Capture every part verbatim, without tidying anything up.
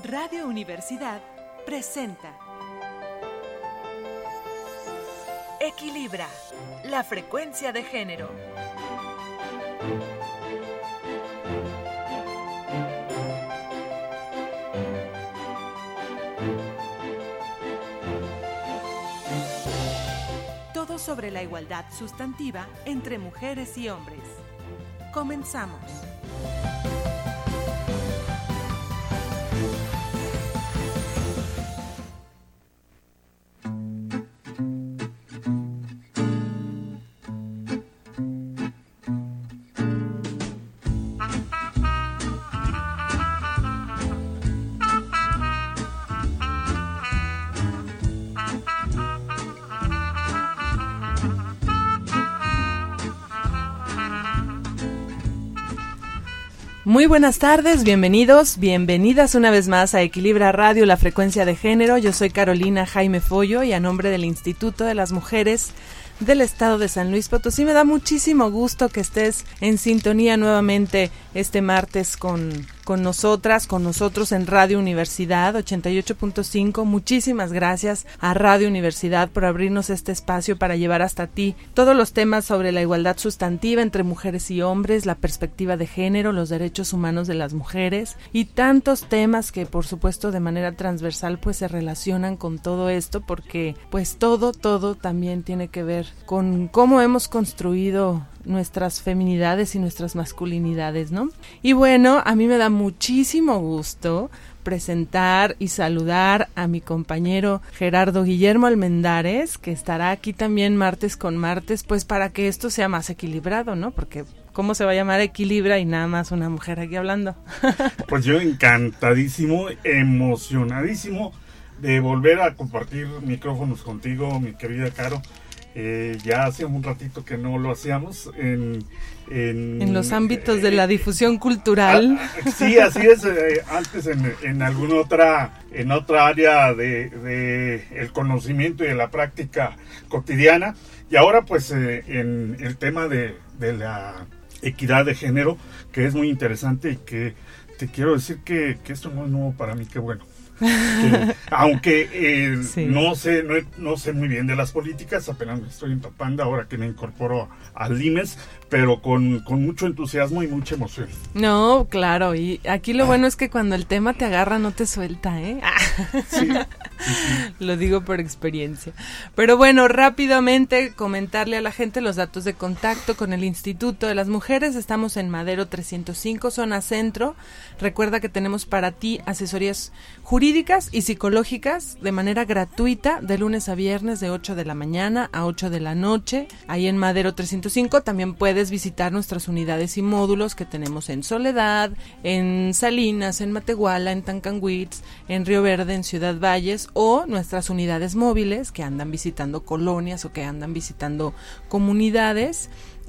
Radio Universidad presenta Equilibra, la frecuencia de género. Todo sobre la igualdad sustantiva entre mujeres y hombres. Comenzamos. Muy buenas tardes, bienvenidos, bienvenidas una vez más a Equilibra Radio, la frecuencia de género. Yo soy Carolina Jaime Follo y a nombre del Instituto de las Mujeres del Estado de San Luis Potosí me da muchísimo gusto que estés en sintonía nuevamente este martes con, con nosotras, con nosotros en Radio Universidad ochenta y ocho punto cinco. Muchísimas gracias a Radio Universidad por abrirnos este espacio para llevar hasta ti todos los temas sobre la igualdad sustantiva entre mujeres y hombres, la perspectiva de género, los derechos humanos de las mujeres y tantos temas que por supuesto de manera transversal pues se relacionan con todo esto, porque pues todo, todo también tiene que ver con cómo hemos construido nuestras feminidades y nuestras masculinidades, ¿no? Y bueno, a mí me da muchísimo gusto presentar y saludar a mi compañero Gerardo Guillermo Almendares, que estará aquí también martes con martes, pues para que esto sea más equilibrado, ¿no? Porque ¿cómo se va a llamar Equilibra y nada más una mujer aquí hablando? Pues yo encantadísimo, emocionadísimo de volver a compartir micrófonos contigo, mi querida Caro. Eh, ya hace un ratito que no lo hacíamos en... En, en los ámbitos eh, de la difusión cultural. A, sí, así es, eh, antes en, en alguna otra, en otra área de, de el conocimiento y de la práctica cotidiana, y ahora pues eh, en el tema de, de la equidad de género, que es muy interesante y que te quiero decir que, que esto no es nuevo para mí, qué bueno. Que, aunque eh, sí. no sé no, no sé muy bien de las políticas, apenas me estoy empapando ahora que me incorporo al I M E S, pero con, con mucho entusiasmo y mucha emoción. No, claro, y aquí lo ah. bueno es que cuando el tema te agarra no te suelta, ¿eh? Sí, sí, sí. Lo digo por experiencia. Pero bueno, rápidamente comentarle a la gente los datos de contacto con el Instituto de las Mujeres. Estamos en Madero trescientos cinco, zona centro. Recuerda que tenemos para ti asesorías jurídicas y psicológicas de manera gratuita de lunes a viernes de ocho de la mañana a ocho de la noche. Ahí en Madero trescientos cinco también puedes visitar nuestras unidades y módulos que tenemos en Soledad, en Salinas, en Matehuala, en Tancanwitz, en Río Verde, en Ciudad Valles, o nuestras unidades móviles que andan visitando colonias o que andan visitando comunidades.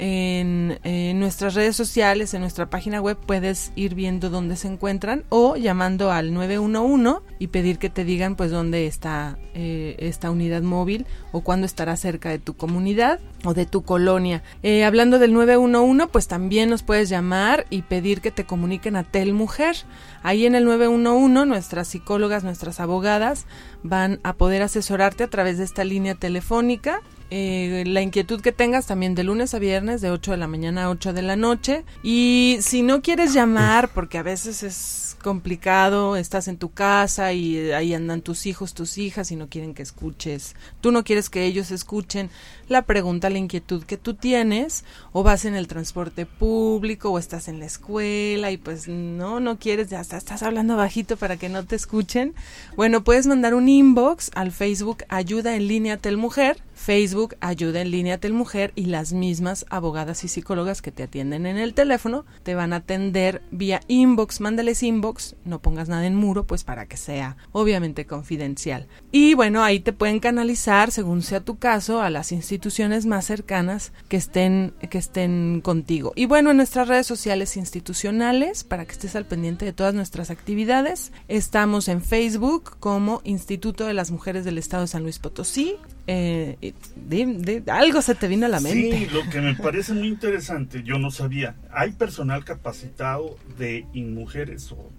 En, en nuestras redes sociales, en nuestra página web puedes ir viendo dónde se encuentran o llamando al nueve uno uno y pedir que te digan pues dónde está eh, esta unidad móvil o cuándo estará cerca de tu comunidad o de tu colonia. Eh, hablando del nueve uno uno, pues también nos puedes llamar y pedir que te comuniquen a Telmujer. Ahí en el nueve uno uno nuestras psicólogas, nuestras abogadas van a poder asesorarte a través de esta línea telefónica. Eh, la inquietud que tengas también de lunes a viernes de ocho de la mañana a ocho de la noche. Y si no quieres llamar, porque a veces es complicado, estás en tu casa y ahí andan tus hijos, tus hijas y no quieren que escuches, tú no quieres que ellos escuchen la pregunta, la inquietud que tú tienes, o vas en el transporte público o estás en la escuela y pues no, no quieres, ya hasta estás hablando bajito para que no te escuchen. Bueno, puedes mandar un inbox al Facebook Ayuda en Línea Telmujer, Facebook Ayuda en Línea Telmujer, y las mismas abogadas y psicólogas que te atienden en el teléfono te van a atender vía inbox. Mándales inbox, no pongas nada en muro, pues para que sea obviamente confidencial. Y bueno, ahí te pueden canalizar, según sea tu caso, a las instituciones más cercanas que estén, que estén contigo. Y bueno, en nuestras redes sociales institucionales, para que estés al pendiente de todas nuestras actividades, estamos en Facebook como Instituto de las Mujeres del Estado de San Luis Potosí. Eh, de, de, algo se te vino a la mente. Sí, lo que me parece muy interesante, yo no sabía, hay personal capacitado de InMujeres o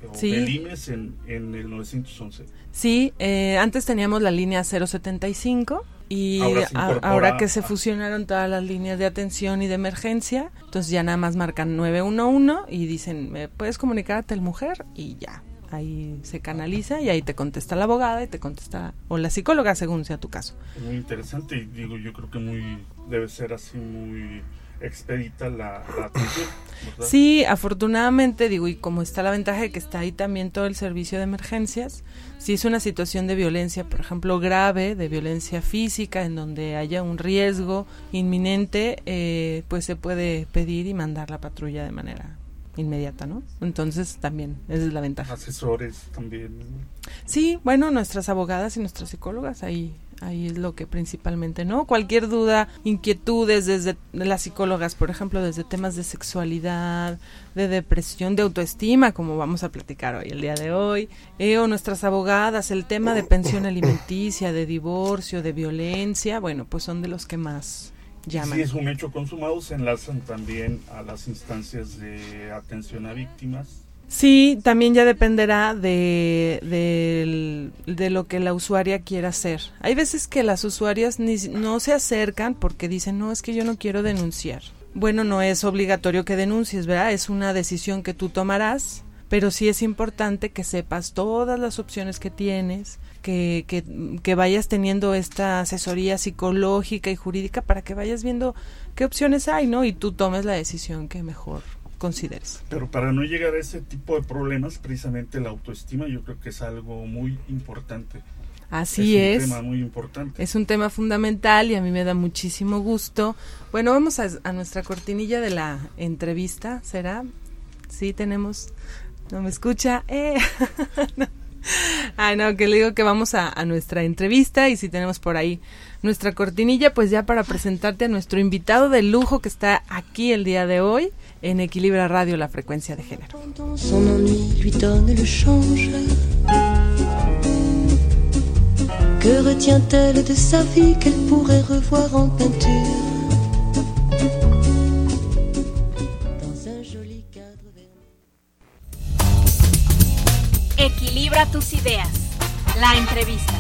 o sí. del I M E S en, en el novecientos once. Sí, eh, antes teníamos la línea cero setenta y cinco y ahora, a, ahora que se fusionaron todas las líneas de atención y de emergencia, entonces ya nada más marcan nueve uno uno y dicen, ¿me puedes comunicar a Telmujer? Y ya, ahí se canaliza y ahí te contesta la abogada y te contesta, o la psicóloga según sea tu caso. Muy interesante y digo, yo creo que muy debe ser así muy expedita la, la atención, ¿verdad? Sí, afortunadamente, digo, y como está la ventaja de que está ahí también todo el servicio de emergencias, si es una situación de violencia, por ejemplo, grave, de violencia física, en donde haya un riesgo inminente, eh, pues se puede pedir y mandar la patrulla de manera inmediata, ¿no? Entonces también, esa es la ventaja. Asesores también. Sí, bueno, nuestras abogadas y nuestras psicólogas ahí ahí es lo que principalmente, ¿no? Cualquier duda, inquietudes desde las psicólogas, por ejemplo, desde temas de sexualidad, de depresión, de autoestima, como vamos a platicar hoy, el día de hoy, eh, o nuestras abogadas, el tema de pensión alimenticia, de divorcio, de violencia, bueno, pues son de los que más llaman. Si es un hecho consumado, se enlazan también a las instancias de atención a víctimas. Sí, también ya dependerá de, de, de lo que la usuaria quiera hacer. Hay veces que las usuarias ni, no se acercan porque dicen, no, es que yo no quiero denunciar. Bueno, no es obligatorio que denuncies, ¿verdad? Es una decisión que tú tomarás, pero sí es importante que sepas todas las opciones que tienes, que, que, que vayas teniendo esta asesoría psicológica y jurídica para que vayas viendo qué opciones hay, ¿no? Y tú tomes la decisión que mejor consideres. Pero para no llegar a ese tipo de problemas, precisamente la autoestima yo creo que es algo muy importante. Así es. Es un tema muy importante. Es un tema fundamental y a mí me da muchísimo gusto. Bueno, vamos a, a nuestra cortinilla de la entrevista, ¿será? Sí, tenemos... ¿No me escucha? Eh. no. Ay, no, que le digo que vamos a, a nuestra entrevista y si tenemos por ahí nuestra cortinilla, pues ya para presentarte a nuestro invitado de lujo que está aquí el día de hoy en Equilibra Radio, la frecuencia de género. Son ennui lui donne le change. Que retient-elle de sa vie qu'elle pourrait revoir en peinture? Dans un joli cadre vert. Equilibra tus ideas. La entrevista.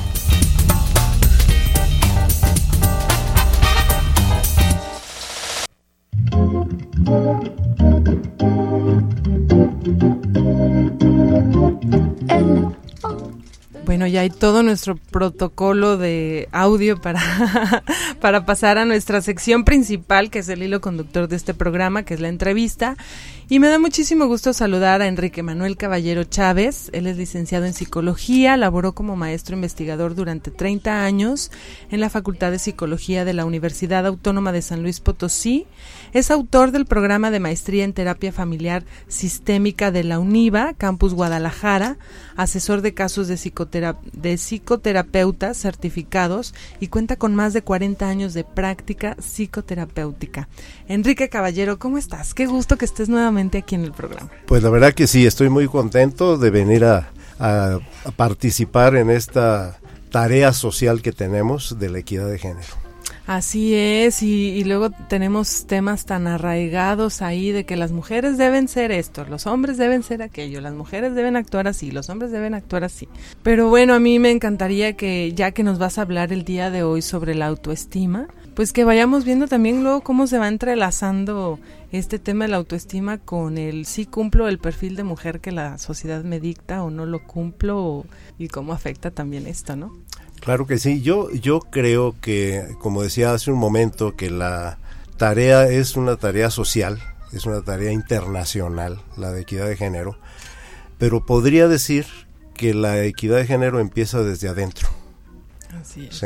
Bueno, ya hay todo nuestro protocolo de audio para, para pasar a nuestra sección principal, que es el hilo conductor de este programa, que es la entrevista. Y me da muchísimo gusto saludar a Enrique Manuel Caballero Chávez. Él es licenciado en Psicología, laboró como maestro investigador durante treinta años en la Facultad de Psicología de la Universidad Autónoma de San Luis Potosí. Es autor del programa de maestría en terapia familiar sistémica de la UNIVA, Campus Guadalajara, asesor de casos de, psicotera- de psicoterapeutas certificados y cuenta con más de cuarenta años de práctica psicoterapéutica. Enrique Caballero, ¿cómo estás? Qué gusto que estés nuevamente aquí en el programa. Pues la verdad que sí, estoy muy contento de venir a, a, a participar en esta tarea social que tenemos de la equidad de género. Así es, y, y luego tenemos temas tan arraigados ahí de que las mujeres deben ser esto, los hombres deben ser aquello, las mujeres deben actuar así, los hombres deben actuar así. Pero bueno, a mí me encantaría que, ya que nos vas a hablar el día de hoy sobre la autoestima, pues que vayamos viendo también luego cómo se va entrelazando este tema de la autoestima con el sí cumplo el perfil de mujer que la sociedad me dicta o no lo cumplo, o, y cómo afecta también esto, ¿no? Claro que sí, yo, yo creo que, como decía hace un momento, que la tarea es una tarea social, es una tarea internacional, la de equidad de género, pero podría decir que la equidad de género empieza desde adentro. Así es. ¿Sí?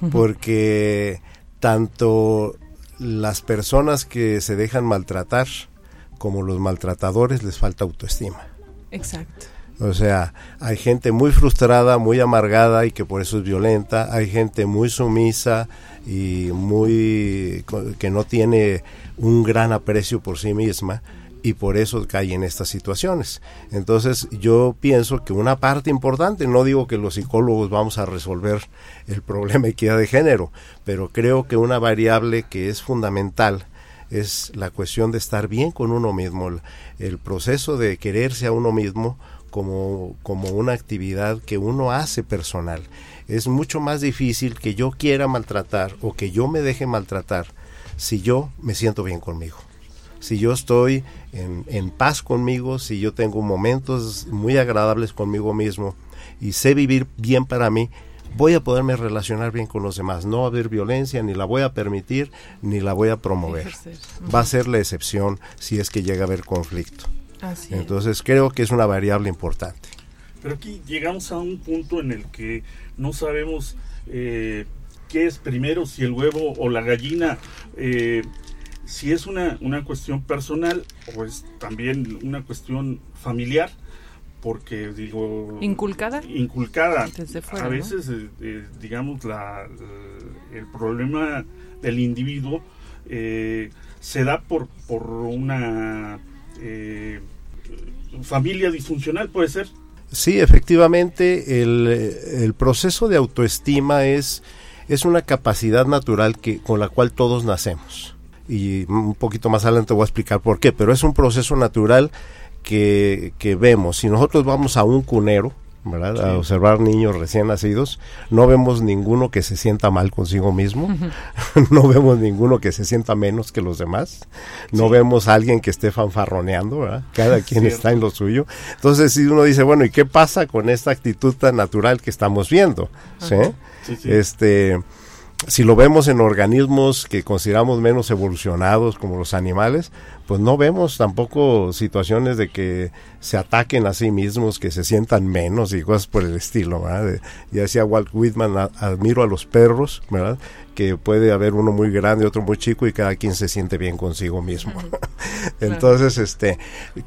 Porque tanto las personas que se dejan maltratar como los maltratadores les falta autoestima. Exacto. O sea, hay gente muy frustrada, muy amargada y que por eso es violenta. Hay gente muy sumisa y muy que no tiene un gran aprecio por sí misma y por eso cae en estas situaciones. Entonces yo pienso que una parte importante, no digo que los psicólogos vamos a resolver el problema de equidad de género, pero creo que una variable que es fundamental es la cuestión de estar bien con uno mismo, el, el proceso de quererse a uno mismo como, como una actividad que uno hace personal. Es mucho más difícil que yo quiera maltratar o que yo me deje maltratar si yo me siento bien conmigo. Si yo estoy en, en paz conmigo, si yo tengo momentos muy agradables conmigo mismo y sé vivir bien para mí, voy a poderme relacionar bien con los demás. No va a haber violencia, ni la voy a permitir, ni la voy a promover. Va a ser la excepción si es que llega a haber conflicto. Así Entonces creo que es una variable importante. Pero aquí llegamos a un punto en el que no sabemos eh, qué es primero, si el huevo o la gallina. Eh, si es una, una cuestión personal o es también una cuestión familiar, porque digo... ¿Inculcada? Inculcada. Desde fuera, a veces, ¿no? eh, eh, digamos, la, el problema del individuo eh, se da por, por una eh, familia disfuncional, ¿puede ser? Sí, efectivamente, el, el proceso de autoestima es, es una capacidad natural que, con la cual todos nacemos. Y un poquito más adelante voy a explicar por qué, pero es un proceso natural que, que vemos. Si nosotros vamos a un cunero, ¿verdad? Sí. A observar niños recién nacidos, no vemos ninguno que se sienta mal consigo mismo, uh-huh. No vemos ninguno que se sienta menos que los demás, no sí. vemos a alguien que esté fanfarroneando, ¿verdad? Cada quien Cierto. Está en lo suyo. Entonces si uno dice, bueno, ¿y qué pasa con esta actitud tan natural que estamos viendo? Uh-huh. ¿Sí? Sí, sí. Este... Si lo vemos en organismos que consideramos menos evolucionados como los animales, pues no vemos tampoco situaciones de que se ataquen a sí mismos, que se sientan menos y cosas por el estilo, ¿verdad? Ya decía Walt Whitman, a, admiro a los perros, ¿verdad? Que puede haber uno muy grande, otro muy chico y cada quien se siente bien consigo mismo. Uh-huh. Entonces, este,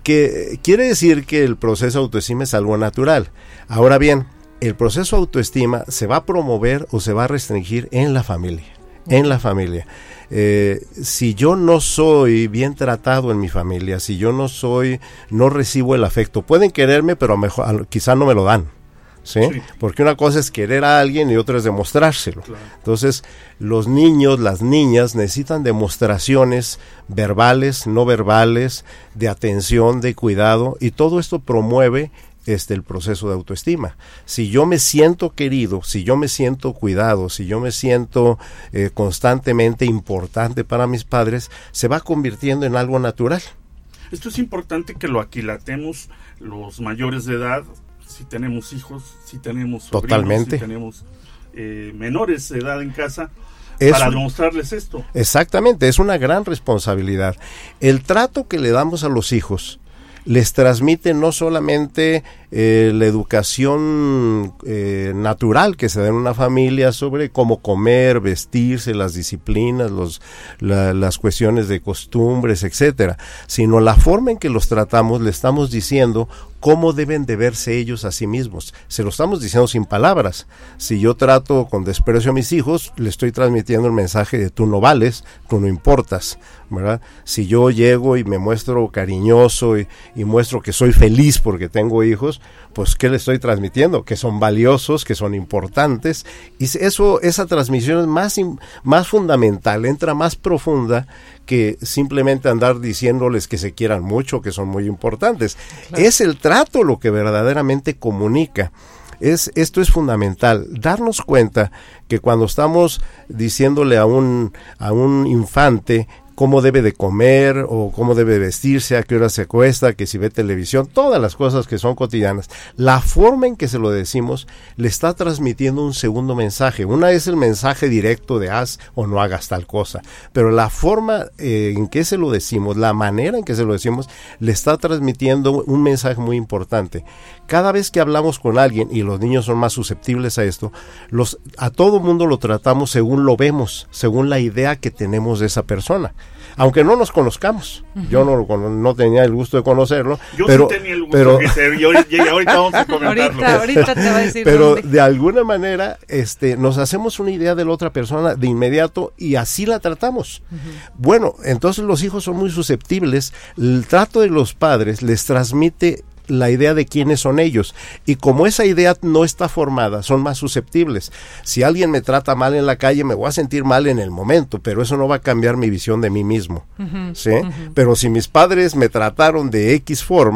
que quiere decir que el proceso de autoestima es algo natural. Ahora bien, el proceso de autoestima se va a promover o se va a restringir en la familia, en la familia. Eh, si yo no soy bien tratado en mi familia, si yo no soy, no recibo el afecto, pueden quererme, pero a mejor, a, quizá no me lo dan, ¿sí? Sí. Porque una cosa es querer a alguien y otra es demostrárselo. Claro. Entonces, los niños, las niñas necesitan demostraciones verbales, no verbales, de atención, de cuidado, y todo esto promueve Este, el proceso de autoestima. Si yo me siento querido, si yo me siento cuidado, si yo me siento eh, constantemente importante para mis padres, se va convirtiendo en algo natural. Esto es importante que lo aquilatemos los mayores de edad, si tenemos hijos, si tenemos sobrinos, Totalmente. si tenemos eh, menores de edad en casa, es para un, demostrarles esto. Exactamente, es una gran responsabilidad. El trato que le damos a los hijos les transmite no solamente eh, la educación eh, natural que se da en una familia sobre cómo comer, vestirse, las disciplinas, los, la, las cuestiones de costumbres, etcétera, sino la forma en que los tratamos, le estamos diciendo cómo deben de verse ellos a sí mismos. Se lo estamos diciendo sin palabras. Si yo trato con desprecio a mis hijos, le estoy transmitiendo el mensaje de tú no vales, tú no importas, ¿verdad? Si yo llego y me muestro cariñoso y, y muestro que soy feliz porque tengo hijos, pues ¿qué le estoy transmitiendo? Que son valiosos, que son importantes, y eso, esa transmisión es más, más fundamental, entra más profunda que simplemente andar diciéndoles que se quieran mucho, que son muy importantes. Claro. Es el trato lo que verdaderamente comunica. Es, esto es fundamental, darnos cuenta que cuando estamos diciéndole a un, a un infante cómo debe de comer o cómo debe vestirse, a qué hora se acuesta, que si ve televisión, todas las cosas que son cotidianas. La forma en que se lo decimos le está transmitiendo un segundo mensaje. Una es el mensaje directo de haz o no hagas tal cosa, pero la forma eh, en que se lo decimos, la manera en que se lo decimos, le está transmitiendo un mensaje muy importante. Cada vez que hablamos con alguien, y los niños son más susceptibles a esto, los, a todo mundo lo tratamos según lo vemos, según la idea que tenemos de esa persona. Aunque no nos conozcamos, uh-huh. yo no, no tenía el gusto de conocerlo. Yo pero, sí tenía el gusto, pero, que se, y ahorita, y ahorita vamos a comentarlo. ahorita, ahorita te va a decir Pero dónde. De alguna manera este, nos hacemos una idea de la otra persona de inmediato y así la tratamos. Uh-huh. Bueno, entonces los hijos son muy susceptibles. El trato de los padres les transmite la idea de quiénes son ellos, y como esa idea no está formada, son más susceptibles. Si alguien me trata mal en la calle, me voy a sentir mal en el momento, pero eso no va a cambiar mi visión de mí mismo, uh-huh, ¿sí? Uh-huh. Pero si mis padres me trataron de X forma,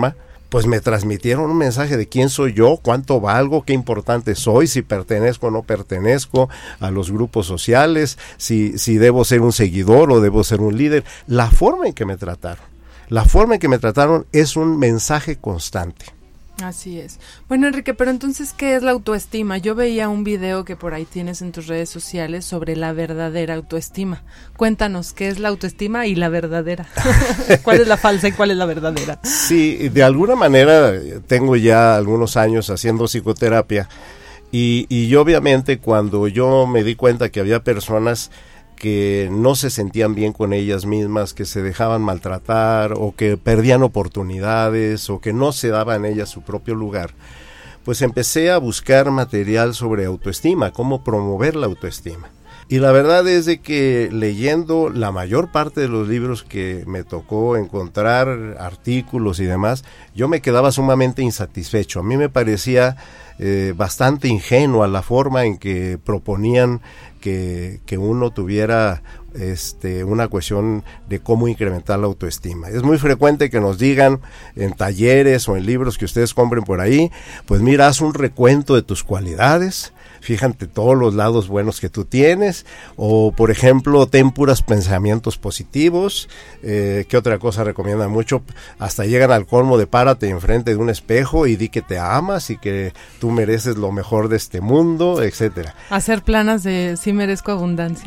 pues me transmitieron un mensaje de quién soy yo, cuánto valgo, qué importante soy, si pertenezco o no pertenezco a los grupos sociales, si, si debo ser un seguidor o debo ser un líder. La forma en que me trataron, la forma en que me trataron es un mensaje constante. Así es. Bueno, Enrique, pero entonces, ¿qué es la autoestima? Yo veía un video que por ahí tienes en tus redes sociales sobre la verdadera autoestima. Cuéntanos, ¿qué es la autoestima y la verdadera? ¿Cuál es la falsa y cuál es la verdadera? Sí, de alguna manera tengo ya algunos años haciendo psicoterapia y, y obviamente cuando yo me di cuenta que había personas que no se sentían bien con ellas mismas, que se dejaban maltratar o que perdían oportunidades o que no se daban ellas su propio lugar, pues empecé a buscar material sobre autoestima, cómo promover la autoestima. Y la verdad es de que leyendo la mayor parte de los libros que me tocó encontrar, artículos y demás, yo me quedaba sumamente insatisfecho. A mí me parecía eh, bastante ingenua la forma en que proponían que, que uno tuviera este, una cuestión de cómo incrementar la autoestima. Es muy frecuente que nos digan en talleres o en libros que ustedes compren por ahí, pues mira, haz un recuento de tus cualidades, fíjate todos los lados buenos que tú tienes, o por ejemplo, ten puros pensamientos positivos. Eh, ¿qué otra cosa recomiendan mucho? Hasta llegan al colmo de párate enfrente de un espejo y di que te amas y que tú mereces lo mejor de este mundo, etcétera. Hacer planas de sí merezco abundancia.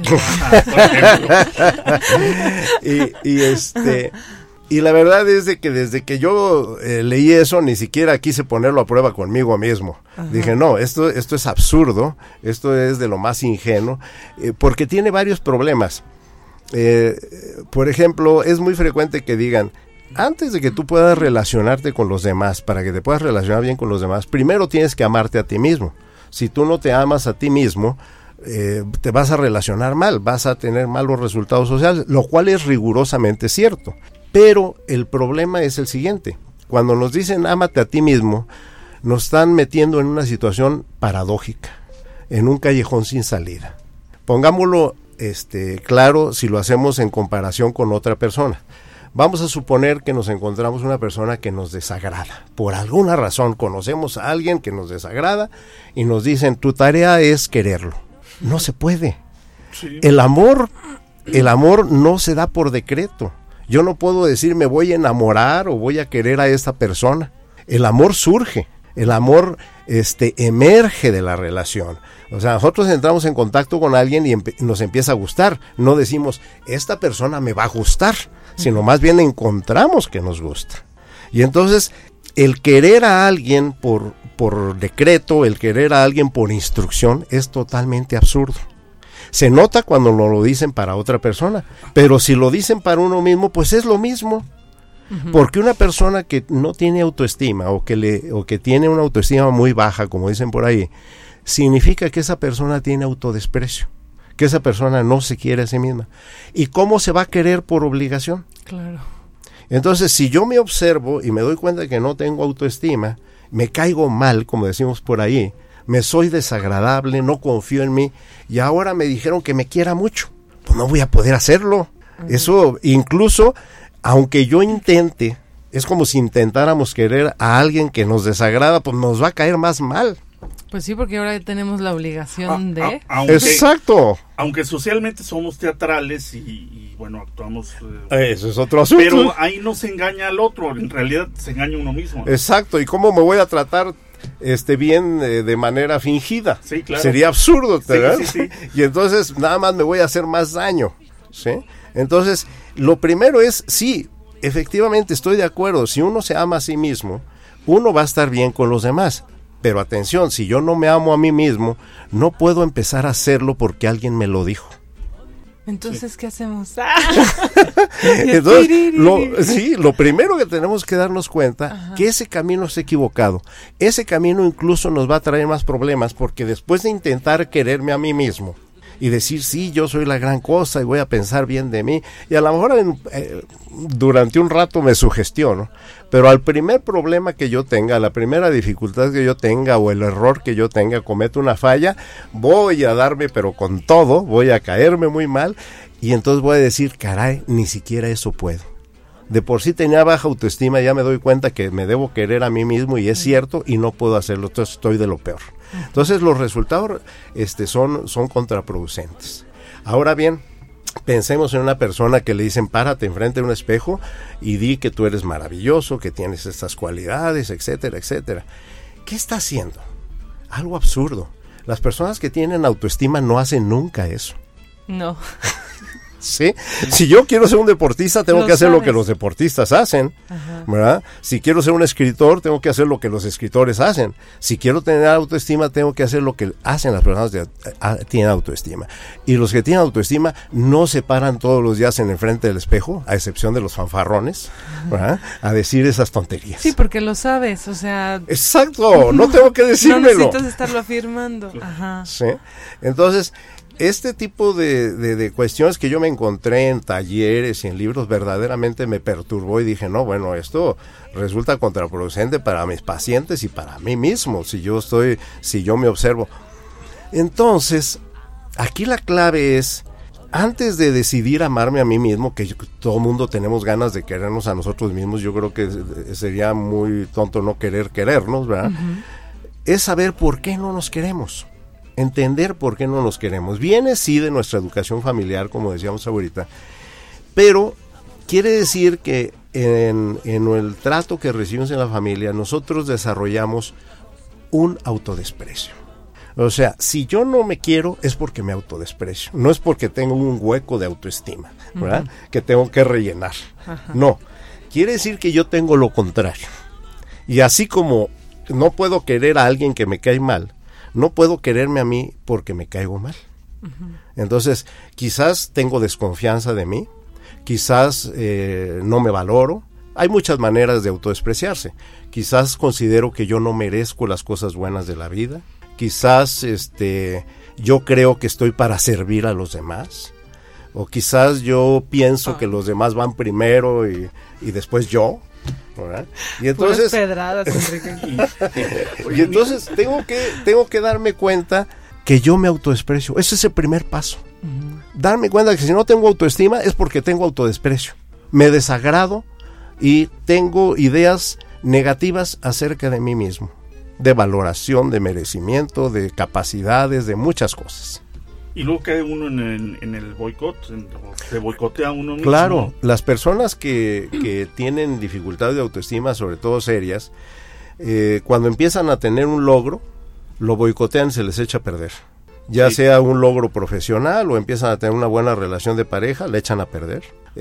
y, y este... Y la verdad es de que desde que yo eh, leí eso, ni siquiera quise ponerlo a prueba conmigo mismo. Ajá. Dije, no, esto, esto es absurdo, esto es de lo más ingenuo, eh, porque tiene varios problemas. Eh, por ejemplo, es muy frecuente que digan, antes de que tú puedas relacionarte con los demás, para que te puedas relacionar bien con los demás, primero tienes que amarte a ti mismo. Si tú no te amas a ti mismo, eh, te vas a relacionar mal, vas a tener malos resultados sociales, lo cual es rigurosamente cierto. Pero el problema es el siguiente, cuando nos dicen ámate a ti mismo, nos están metiendo en una situación paradójica, en un callejón sin salida. Pongámoslo este, claro si lo hacemos en comparación con otra persona. Vamos a suponer que nos encontramos una persona que nos desagrada. Por alguna razón conocemos a alguien que nos desagrada y nos dicen tu tarea es quererlo. No se puede. Sí. El amor, el amor no se da por decreto. Yo no puedo decir me voy a enamorar o voy a querer a esta persona. El amor surge, el amor este, emerge de la relación. O sea, nosotros entramos en contacto con alguien y empe- nos empieza a gustar. No decimos, esta persona me va a gustar, sino más bien encontramos que nos gusta. Y entonces, el querer a alguien por, por decreto, el querer a alguien por instrucción, es totalmente absurdo. Se nota cuando nos lo dicen para otra persona, pero si lo dicen para uno mismo, pues es lo mismo. Uh-huh. Porque una persona que no tiene autoestima o que le o que tiene una autoestima muy baja, como dicen por ahí, significa que esa persona tiene autodesprecio, que esa persona no se quiere a sí misma. ¿Y cómo se va a querer por obligación? Claro. Entonces, si yo me observo y me doy cuenta que no tengo autoestima, me caigo mal, como decimos por ahí, me soy desagradable, no confío en mí, y ahora me dijeron que me quiera mucho, pues no voy a poder hacerlo. Uh-huh. Eso, incluso, aunque yo intente, es como si intentáramos querer a alguien que nos desagrada, pues nos va a caer más mal. Pues sí, porque ahora tenemos la obligación a, de... A, aunque, Exacto. Aunque socialmente somos teatrales y, y bueno, actuamos... Eh, Eso es otro asunto. Pero ahí no se engaña al otro, en realidad se engaña uno mismo, ¿no? Exacto, ¿y cómo me voy a tratar este bien eh, de manera fingida? Sí, claro. Sería absurdo, ¿verdad? Sí, sí, sí. Y entonces nada más me voy a hacer más daño, ¿sí? Entonces, lo primero es, sí, efectivamente estoy de acuerdo, si uno se ama a sí mismo, uno va a estar bien con los demás. Pero atención, si yo no me amo a mí mismo, no puedo empezar a hacerlo porque alguien me lo dijo. Entonces, sí. ¿Qué hacemos? Entonces, lo, sí, lo primero que tenemos que darnos cuenta, ajá, que ese camino es equivocado. Ese camino incluso nos va a traer más problemas porque después de intentar quererme a mí mismo y decir, sí, yo soy la gran cosa y voy a pensar bien de mí, y a lo mejor en, eh, durante un rato me sugestiono, pero al primer problema que yo tenga, la primera dificultad que yo tenga o el error que yo tenga, cometo una falla, voy a darme pero con todo, voy a caerme muy mal y entonces voy a decir, caray, ni siquiera eso puedo. De por sí tenía baja autoestima, ya me doy cuenta que me debo querer a mí mismo y es cierto y no puedo hacerlo, entonces estoy de lo peor. Entonces los resultados este, son, son contraproducentes. Ahora bien, pensemos en una persona que le dicen párate enfrente de un espejo y di que tú eres maravilloso, que tienes estas cualidades, etcétera, etcétera. ¿Qué está haciendo? Algo absurdo. Las personas que tienen autoestima no hacen nunca eso. No. ¿Sí? Si yo quiero ser un deportista, tengo Lo que hacer sabes. lo que los deportistas hacen, Ajá. ¿verdad? Si quiero ser un escritor, tengo que hacer lo que los escritores hacen. Si quiero tener autoestima, tengo que hacer lo que hacen las personas que a, tienen autoestima. Y los que tienen autoestima no se paran todos los días en el frente del espejo, a excepción de los fanfarrones, ¿verdad? A decir esas tonterías. Sí, porque lo sabes, o sea... Exacto, no tengo que No decírmelo. necesitas estarlo afirmando. Ajá. Sí. Entonces, este tipo de, de, de cuestiones que yo me encontré en talleres y en libros verdaderamente me perturbó y dije, no, bueno, esto resulta contraproducente para mis pacientes y para mí mismo, si yo estoy, si yo me observo. Entonces, aquí la clave es, antes de decidir amarme a mí mismo, que yo, todo mundo tenemos ganas de querernos a nosotros mismos, yo creo que sería muy tonto no querer querernos, ¿verdad? Uh-huh. Es saber por qué no nos queremos. Entender por qué no nos queremos. Viene sí de nuestra educación familiar, como decíamos ahorita, pero quiere decir que en, en el trato que recibimos en la familia, nosotros desarrollamos un autodesprecio. O sea, si yo no me quiero es porque me autodesprecio, no es porque tengo un hueco de autoestima, ¿verdad? Uh-huh. Que tengo que rellenar. Uh-huh. No, quiere decir que yo tengo lo contrario. Y así como no puedo querer a alguien que me cae mal, no puedo quererme a mí porque me caigo mal. Uh-huh. Entonces, quizás tengo desconfianza de mí, quizás eh, no me valoro. Hay muchas maneras de autodespreciarse. Quizás considero que yo no merezco las cosas buenas de la vida. Quizás este, yo creo que estoy para servir a los demás. O quizás yo pienso oh. que los demás van primero y, y después yo. ¿verdad? Y entonces pedradas, Enrique. y entonces tengo que tengo que darme cuenta que yo me autodesprecio. Ese es el primer paso. Uh-huh. Darme cuenta que si no tengo autoestima es porque tengo autodesprecio. Me desagrado y tengo ideas negativas acerca de mí mismo, de valoración, de merecimiento, de capacidades, de muchas cosas. Y luego cae uno en el, en el boicot, en, se boicotea uno mismo. Claro, las personas que, que tienen dificultades de autoestima, sobre todo serias, eh, cuando empiezan a tener un logro, lo boicotean y se les echa a perder. Ya sí. sea un logro profesional o empiezan a tener una buena relación de pareja, le echan a perder.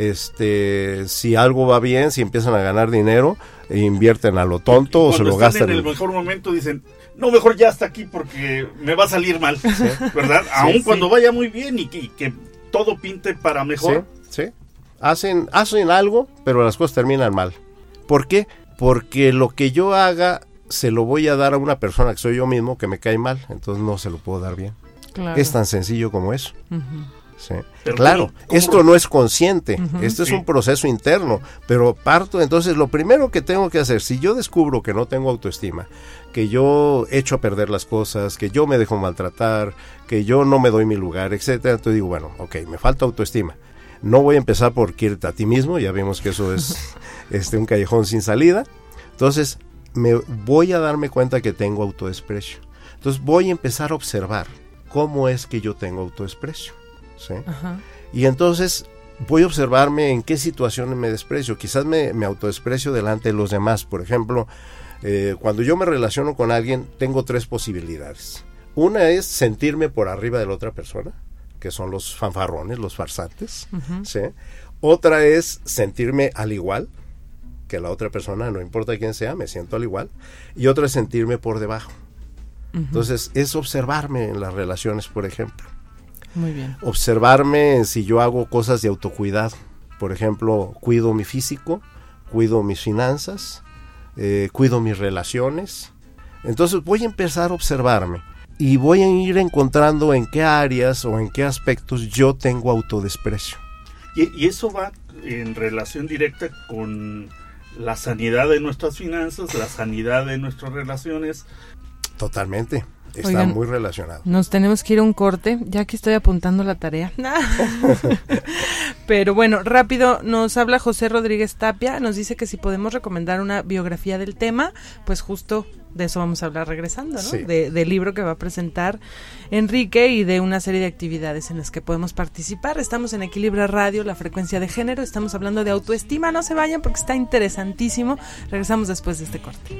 Este, si algo va bien, si empiezan a ganar dinero, e invierten a lo tonto o se lo gastan. En el mejor momento dicen, no, mejor ya hasta aquí porque me va a salir mal, ¿sí? ¿verdad? Sí, Aún sí. cuando vaya muy bien y que, y que todo pinte para mejor. Sí, sí. Hacen, hacen algo, pero las cosas terminan mal. ¿Por qué? Porque lo que yo haga se lo voy a dar a una persona que soy yo mismo que me cae mal, entonces no se lo puedo dar bien. Claro. Es tan sencillo como eso. Uh-huh. Sí. Claro, ¿cómo, cómo esto lo... no es consciente, uh-huh. esto es sí. un proceso interno, pero parto, entonces lo primero que tengo que hacer, si yo descubro que no tengo autoestima, que yo echo a perder las cosas, que yo me dejo maltratar, que yo no me doy mi lugar, etcétera, entonces digo, bueno, ok, me falta autoestima, no voy a empezar por quererte a ti mismo, ya vemos que eso es este, un callejón sin salida, entonces me voy a darme cuenta que tengo autodesprecio, entonces voy a empezar a observar cómo es que yo tengo autodesprecio. ¿Sí? Ajá. Y entonces voy a observarme en qué situaciones me desprecio. Quizás me, me autodesprecio delante de los demás. Por ejemplo, eh, cuando yo me relaciono con alguien, tengo tres posibilidades. Una es sentirme por arriba de la otra persona, que son los fanfarrones, los farsantes. Uh-huh. ¿Sí? Otra es sentirme al igual que la otra persona, no importa quién sea, me siento al igual. Y otra es sentirme por debajo. Uh-huh. Entonces, es observarme en las relaciones, por ejemplo. Muy bien. Observarme si yo hago cosas de autocuidado. Por ejemplo, cuido mi físico, cuido mis finanzas, eh, cuido mis relaciones. Entonces voy a empezar a observarme y voy a ir encontrando en qué áreas o en qué aspectos yo tengo autodesprecio. Y, y eso va en relación directa con la sanidad de nuestras finanzas, la sanidad de nuestras relaciones. Totalmente. Está Oigan, muy relacionado. Nos tenemos que ir a un corte, ya que estoy apuntando la tarea. Pero bueno, rápido, nos habla José Rodríguez Tapia, nos dice que si podemos recomendar una biografía del tema, pues justo de eso vamos a hablar regresando, ¿no? Sí. De, del libro que va a presentar Enrique y de una serie de actividades en las que podemos participar. Estamos en Equilibra Radio, la frecuencia de género, estamos hablando de autoestima, no se vayan porque está interesantísimo. Regresamos después de este corte.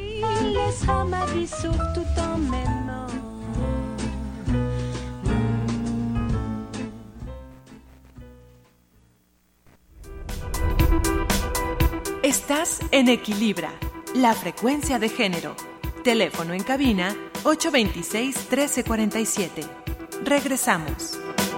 Estás en Equilibra, la frecuencia de género. Teléfono en cabina ocho dos seis, uno tres cuatro siete. Regresamos.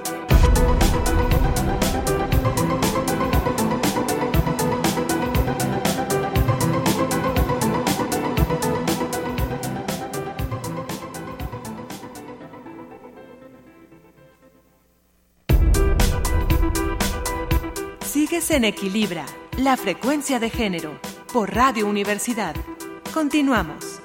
Sigues en Equilibra, la frecuencia de género, por Radio Universidad. Continuamos.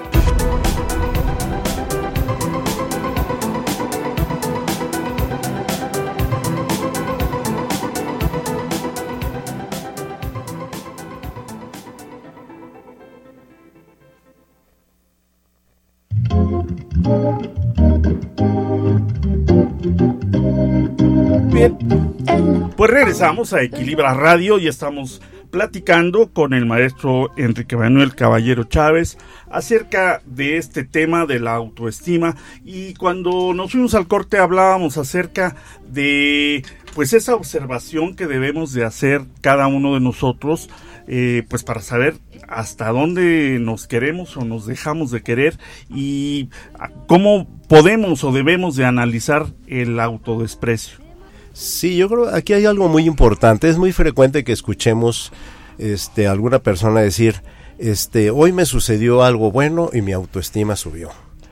Bien, pues regresamos a Equilibra Radio y estamos platicando con el maestro Enrique Manuel Caballero Chávez acerca de este tema de la autoestima. Y cuando nos fuimos al corte hablábamos acerca de pues esa observación que debemos de hacer cada uno de nosotros, eh, pues para saber hasta dónde nos queremos o nos dejamos de querer y cómo podemos o debemos de analizar el autodesprecio. Sí, yo creo que aquí hay algo muy importante. Es muy frecuente que escuchemos este, alguna persona decir, este, hoy me sucedió algo bueno y mi autoestima subió.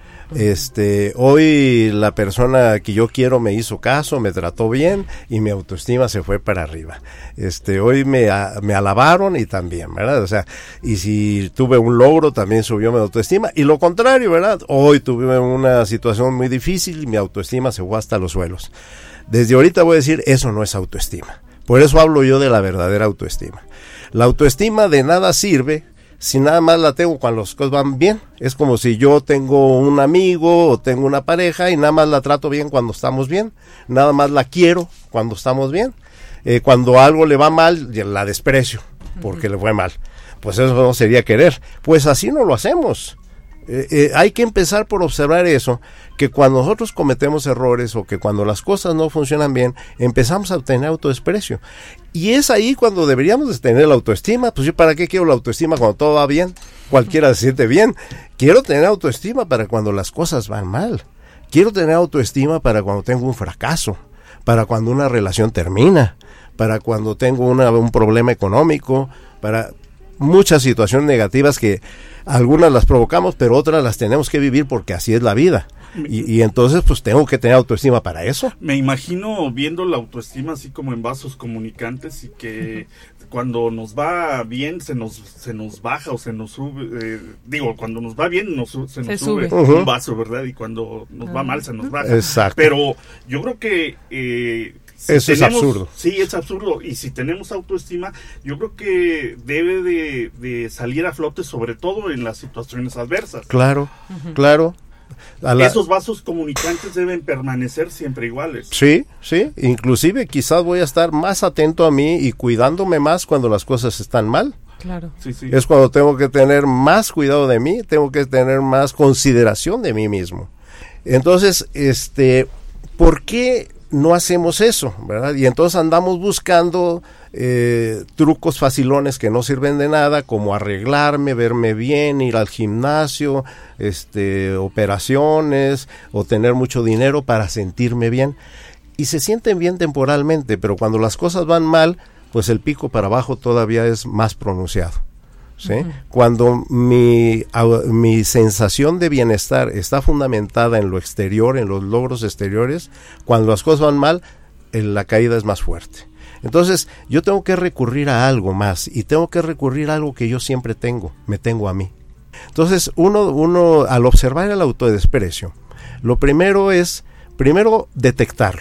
Este, hoy la persona que yo quiero me hizo caso, me trató bien y mi autoestima se fue para arriba. Este, hoy me, a, me alabaron y también, ¿verdad? O sea, y si tuve un logro también subió mi autoestima. Y lo contrario, ¿verdad? Hoy tuve una situación muy difícil y mi autoestima se fue hasta los suelos. Desde ahorita voy a decir, eso no es autoestima. Por eso hablo yo de la verdadera autoestima. La autoestima de nada sirve si nada más la tengo cuando las cosas van bien. Es como si yo tengo un amigo o tengo una pareja y nada más la trato bien cuando estamos bien. Nada más la quiero cuando estamos bien. Eh, cuando algo le va mal, la desprecio porque uh-huh. le fue mal. Pues eso no sería querer. Pues así no lo hacemos. Eh, eh, hay que empezar por observar eso, que cuando nosotros cometemos errores o que cuando las cosas no funcionan bien, empezamos a obtener autodesprecio. Y es ahí cuando deberíamos de tener la autoestima. Pues yo, ¿para qué quiero la autoestima cuando todo va bien? Cualquiera se siente bien. Quiero tener autoestima para cuando las cosas van mal. Quiero tener autoestima para cuando tengo un fracaso, para cuando una relación termina, para cuando tengo una, un problema económico, para muchas situaciones negativas que algunas las provocamos, pero otras las tenemos que vivir porque así es la vida. Y, y entonces pues tengo que tener autoestima para eso. Me imagino viendo la autoestima así como en vasos comunicantes y que cuando nos va bien se nos se nos baja o se nos sube, eh, digo, cuando nos va bien nos, se nos se sube, sube uh-huh. un vaso, ¿verdad? Y cuando nos uh-huh. va mal se nos baja. Exacto. Pero yo creo que eh, si eso tenemos, es absurdo. Sí, es absurdo. Y si tenemos autoestima, yo creo que debe de, de salir a flote, sobre todo en las situaciones adversas. Claro, uh-huh. claro. A la... Esos vasos comunicantes deben permanecer siempre iguales. Sí, sí. Inclusive quizás voy a estar más atento a mí y cuidándome más cuando las cosas están mal. Claro. Sí, sí. Es cuando tengo que tener más cuidado de mí, tengo que tener más consideración de mí mismo. Entonces, este, ¿por qué no hacemos eso, verdad? Y entonces andamos buscando eh, trucos facilones que no sirven de nada, como arreglarme, verme bien, ir al gimnasio, este, operaciones o tener mucho dinero para sentirme bien. Y se sienten bien temporalmente, pero cuando las cosas van mal, pues el pico para abajo todavía es más pronunciado. ¿Sí? Uh-huh. Cuando mi, mi sensación de bienestar está fundamentada en lo exterior, en los logros exteriores, cuando las cosas van mal, la caída es más fuerte. Entonces, yo tengo que recurrir a algo más y tengo que recurrir a algo que yo siempre tengo, me tengo a mí. Entonces, uno, uno al observar el autodesprecio, lo primero es, primero detectarlo.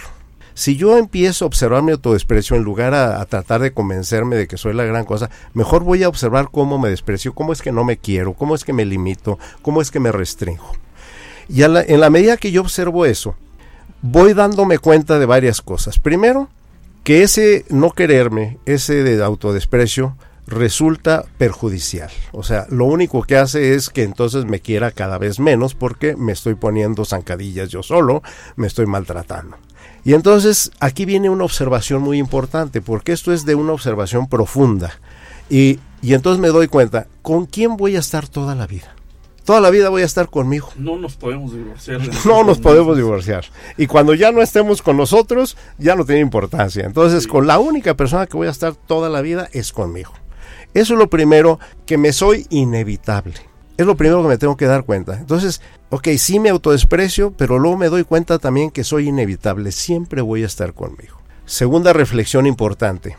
Si yo empiezo a observar mi autodesprecio en lugar a, a tratar de convencerme de que soy la gran cosa, mejor voy a observar cómo me desprecio, cómo es que no me quiero, cómo es que me limito, cómo es que me restringo. Y a la, en la medida que yo observo eso, voy dándome cuenta de varias cosas. Primero, que ese no quererme, ese de autodesprecio, resulta perjudicial. O sea, lo único que hace es que entonces me quiera cada vez menos porque me estoy poniendo zancadillas yo solo, me estoy maltratando. Y entonces aquí viene una observación muy importante, porque esto es de una observación profunda. Y, y entonces me doy cuenta, ¿con quién voy a estar toda la vida? Toda la vida voy a estar conmigo. No nos podemos divorciar. No nos podemos divorciar. Y cuando ya no estemos con nosotros, ya no tiene importancia. Entonces, sí. Con la única persona que voy a estar toda la vida es conmigo. Eso es lo primero, que me soy inevitable. Es lo primero que me tengo que dar cuenta. Entonces, ok, sí me autodesprecio, pero luego me doy cuenta también que soy inevitable. Siempre voy a estar conmigo. Segunda reflexión importante,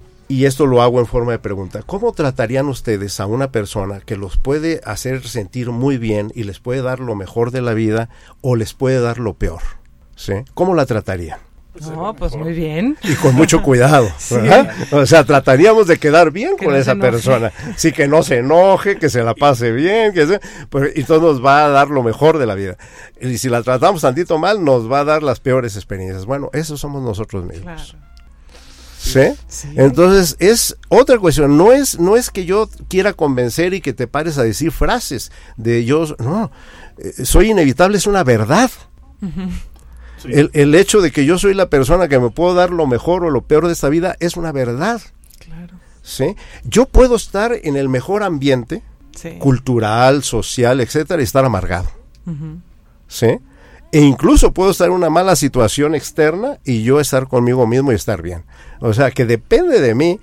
y esto lo hago en forma de pregunta. ¿Cómo tratarían ustedes a una persona que los puede hacer sentir muy bien y les puede dar lo mejor de la vida o les puede dar lo peor? ¿Sí? ¿Cómo la tratarían? No, pues muy bien. Y con mucho cuidado, ¿verdad? Sí. O sea, trataríamos de quedar bien que con no esa persona. Sí, que no se enoje, que se la pase bien, que se, pues, y todo nos va a dar lo mejor de la vida. Y si la tratamos tantito mal, nos va a dar las peores experiencias. Bueno, esos somos nosotros mismos. Claro. ¿Sí? Sí. Entonces es otra cuestión. No es, no es que yo quiera convencer y que te pares a decir frases de yo, no, eh, soy inevitable, es una verdad. Uh-huh. Sí. El, el hecho de que yo soy la persona que me puedo dar lo mejor o lo peor de esta vida es una verdad. Claro. ¿Sí? Yo puedo estar en el mejor ambiente, sí, cultural, social, etcétera, y estar amargado. Uh-huh. ¿Sí? E incluso puedo estar en una mala situación externa y yo estar conmigo mismo y estar bien. O sea, que depende de mí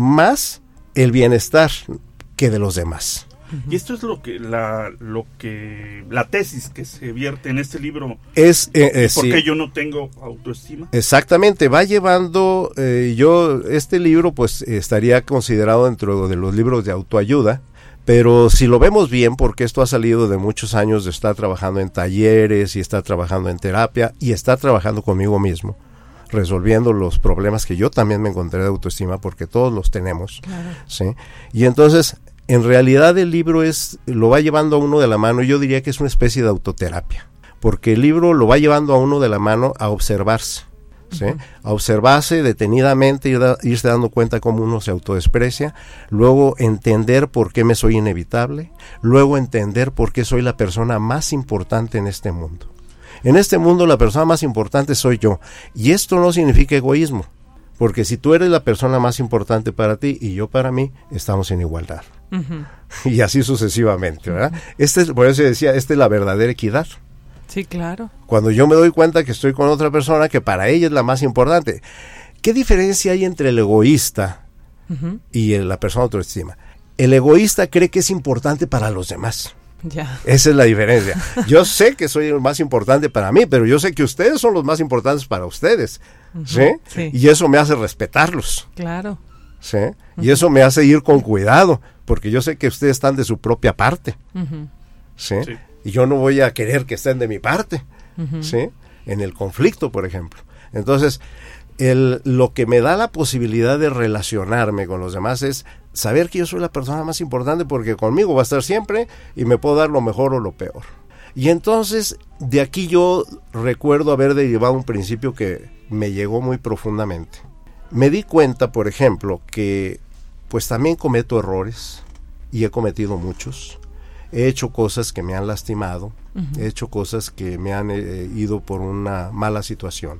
más el bienestar que de los demás. Y esto es lo que la lo que la tesis que se vierte en este libro es eh, eh, ¿por qué sí. yo no tengo autoestima? Exactamente, va llevando eh, yo este libro pues estaría considerado dentro de los libros de autoayuda, pero si lo vemos bien, porque esto ha salido de muchos años de estar trabajando en talleres y está trabajando en terapia y está trabajando conmigo mismo, resolviendo los problemas que yo también me encontré de autoestima, porque todos los tenemos. Claro. ¿Sí? Y entonces en realidad el libro es lo va llevando a uno de la mano, y yo diría que es una especie de autoterapia, porque el libro lo va llevando a uno de la mano a observarse, ¿sí? Uh-huh. A observarse detenidamente, ir da, irse dando cuenta cómo uno se autodesprecia, luego entender por qué me soy inevitable, luego entender por qué soy la persona más importante en este mundo. En este mundo la persona más importante soy yo, y esto no significa egoísmo, porque si tú eres la persona más importante para ti y yo para mí, estamos en igualdad. Uh-huh. Y así sucesivamente, ¿verdad? Uh-huh. Este es, por eso decía, esta es la verdadera equidad. Sí, claro. Cuando yo me doy cuenta que estoy con otra persona que para ella es la más importante. ¿Qué diferencia hay entre el egoísta uh-huh. y el, la persona autoestima? El egoísta cree que es importante para los demás. Ya. Esa es la diferencia. Yo sé que soy el más importante para mí, pero yo sé que ustedes son los más importantes para ustedes. Uh-huh. ¿Sí? Sí. Y eso me hace respetarlos. Claro. ¿Sí? Uh-huh. Y eso me hace ir con cuidado, porque yo sé que ustedes están de su propia parte. Uh-huh. ¿Sí? Sí. Y yo no voy a querer que estén de mi parte. Uh-huh. ¿Sí? En el conflicto, por ejemplo. Entonces, el, lo que me da la posibilidad de relacionarme con los demás es saber que yo soy la persona más importante, porque conmigo va a estar siempre y me puedo dar lo mejor o lo peor. Y entonces, de aquí yo recuerdo haber derivado un principio que me llegó muy profundamente. Me di cuenta, por ejemplo, que pues también cometo errores, y he cometido muchos. He hecho cosas que me han lastimado, uh-huh. he hecho cosas que me han eh, ido por una mala situación.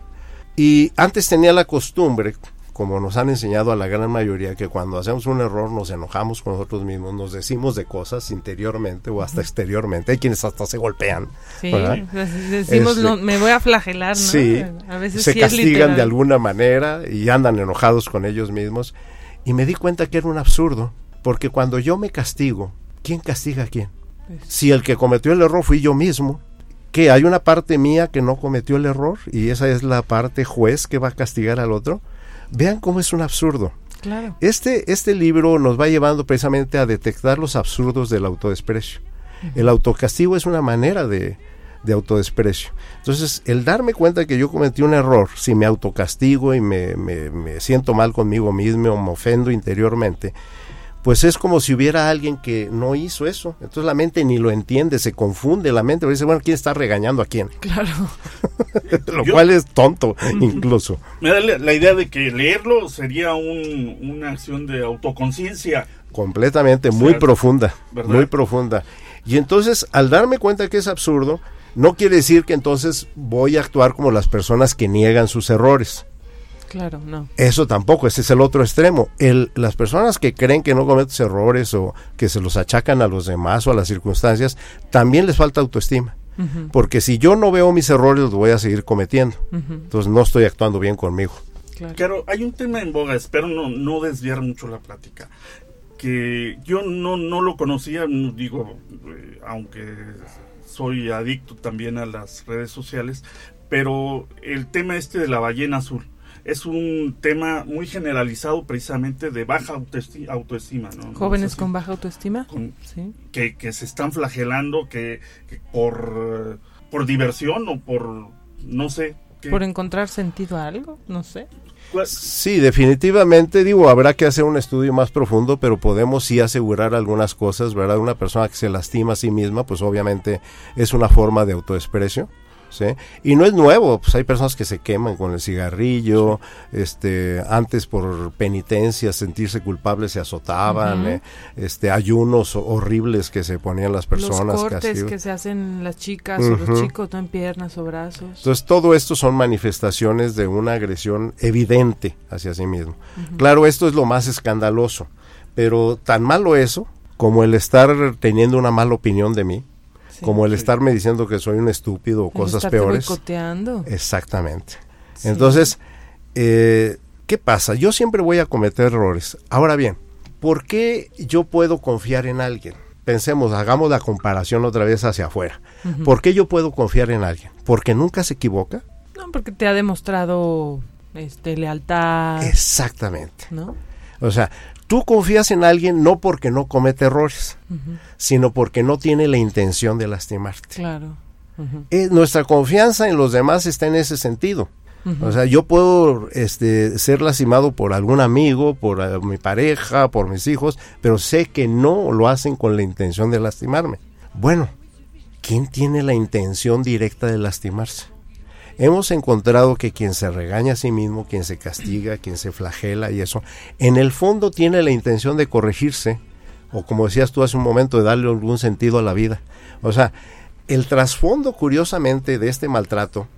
Y antes tenía la costumbre, como nos han enseñado a la gran mayoría, que cuando hacemos un error nos enojamos con nosotros mismos, nos decimos de cosas interiormente o hasta uh-huh. exteriormente. Hay quienes hasta se golpean. Sí, decimos, este, no, me voy a flagelar, ¿no? Sí, a veces se sí castigan de alguna manera y andan enojados con ellos mismos. Y me di cuenta que era un absurdo, porque cuando yo me castigo, ¿quién castiga a quién? Pues, si el que cometió el error fui yo mismo, ¿qué? ¿Hay una parte mía que no cometió el error y esa es la parte juez que va a castigar al otro? Vean cómo es un absurdo. Claro. Este, este libro nos va llevando precisamente a detectar los absurdos del autodesprecio. Uh-huh. El autocastigo es una manera de, de autodesprecio. Entonces, el darme cuenta que yo cometí un error, si me autocastigo y me, me, me siento mal conmigo mismo o me ofendo interiormente, pues es como si hubiera alguien que no hizo eso. Entonces la mente ni lo entiende, se confunde la mente, dice, bueno, ¿quién está regañando a quién? Claro. Lo Yo, cual es tonto, incluso. Me da la, la idea de que leerlo sería un, una acción de autoconciencia. Completamente, muy ¿cierto? profunda, ¿verdad? Muy profunda. Y entonces, al darme cuenta que es absurdo, no quiere decir que entonces voy a actuar como las personas que niegan sus errores. Claro, no. Eso tampoco, ese es el otro extremo. El, las personas que creen que no cometen errores o que se los achacan a los demás o a las circunstancias, también les falta autoestima. Uh-huh. Porque si yo no veo mis errores, los voy a seguir cometiendo. Uh-huh. Entonces no estoy actuando bien conmigo. Claro, claro, hay un tema en boga, espero no, no desviar mucho la plática, que yo no, no lo conocía, digo, eh, aunque soy adicto también a las redes sociales, pero el tema este de la ballena azul es un tema muy generalizado precisamente de baja autoestima, autoestima ¿no? Jóvenes ¿no con baja autoestima? Con, sí. Que, que se están flagelando que, que por, por diversión o por, no sé. Que, ¿por encontrar sentido a algo? No sé. Sí, definitivamente, digo, habrá que hacer un estudio más profundo, pero podemos sí asegurar algunas cosas, ¿verdad? Una persona que se lastima a sí misma, pues obviamente es una forma de autodesprecio. ¿Sí? Y no es nuevo, pues hay personas que se queman con el cigarrillo, sí. este, antes por penitencia, sentirse culpables se azotaban, uh-huh. eh, este, ayunos horribles que se ponían las personas. Los cortes castigos. Que se hacen las chicas uh-huh. o los chicos, no en piernas o brazos. Entonces todo esto son manifestaciones de una agresión evidente hacia sí mismo. Uh-huh. Claro, esto es lo más escandaloso, pero tan malo eso como el estar teniendo una mala opinión de mí. Sí, como el sí. estarme diciendo que soy un estúpido o cosas peores. Boicoteando. Exactamente. Sí. Entonces, eh, ¿qué pasa? Yo siempre voy a cometer errores. Ahora bien, ¿por qué yo puedo confiar en alguien? Pensemos, hagamos la comparación otra vez hacia afuera. Uh-huh. ¿Por qué yo puedo confiar en alguien? ¿Porque nunca se equivoca? No, porque te ha demostrado este, lealtad. Exactamente. ¿No? O sea, tú confías en alguien no porque no comete errores, uh-huh. sino porque no tiene la intención de lastimarte. Claro. Uh-huh. Eh, nuestra confianza en los demás está en ese sentido. Uh-huh. O sea, yo puedo este, ser lastimado por algún amigo, por uh, mi pareja, por mis hijos, pero sé que no lo hacen con la intención de lastimarme. Bueno, ¿quién tiene la intención directa de lastimarse? Hemos encontrado que quien se regaña a sí mismo, quien se castiga, quien se flagela y eso, en el fondo tiene la intención de corregirse, o como decías tú hace un momento, de darle algún sentido a la vida. O sea, el trasfondo, curiosamente, de este maltrato